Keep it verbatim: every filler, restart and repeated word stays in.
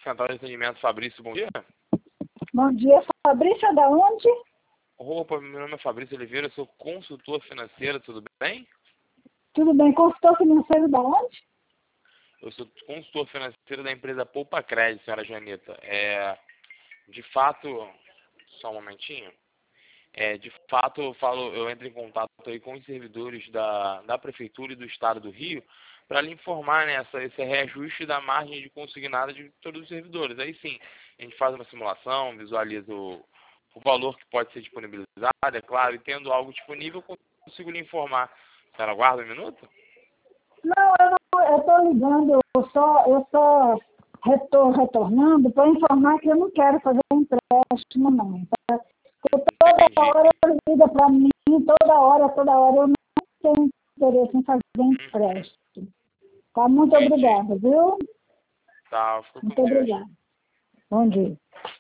Central de Atendimento, Fabrício, bom dia. Bom dia, Fabrício, é da onde? Opa, meu nome é Fabrício Oliveira, eu sou consultor financeiro, tudo bem? Tudo bem, consultor financeiro da onde? Eu sou consultor financeiro da empresa Poupa Crédito, senhora Janita. É, de fato, só um momentinho. É, de fato, eu, falo, eu entro em contato aí com os servidores da, da Prefeitura e do Estado do Rio para lhe informar nessa, esse reajuste da margem de consignada de todos os servidores. Aí sim, a gente faz uma simulação, visualiza o, o valor que pode ser disponibilizado, é claro, e tendo algo disponível, eu consigo lhe informar. A senhora aguarda um minuto? Não, eu não, eu estou ligando, eu só, eu só estou retornando para informar que eu não quero fazer empréstimo, não. Tá? Porque toda Entendi. hora ele liga para mim, toda hora, toda hora, eu não tenho interesse em fazer empréstimo. Tá, muito Entendi. obrigada, viu? Tá, ficou com Muito Deus. obrigada. Bom dia.